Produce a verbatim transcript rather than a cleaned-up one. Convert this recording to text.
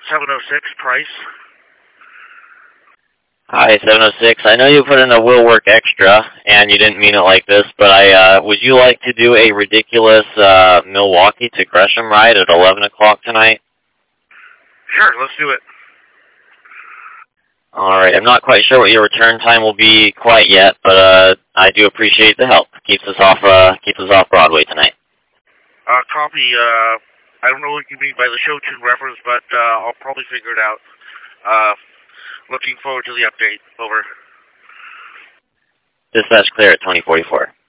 seven oh six, Price. Hi, seven oh six. I know you put in a will work extra, and you didn't mean it like this, but I uh, would you like to do a ridiculous uh, Milwaukee to Gresham ride at eleven o'clock tonight? Sure, let's do it. All right. I'm not quite sure what your return time will be quite yet, but uh, I do appreciate the help. Keeps us off uh, keeps us off Broadway tonight. Uh, copy. Uh, I don't know what you mean by the show tune reference, but uh, I'll probably figure it out. Uh, looking forward to the update. Over. Dispatch clear at twenty forty-four.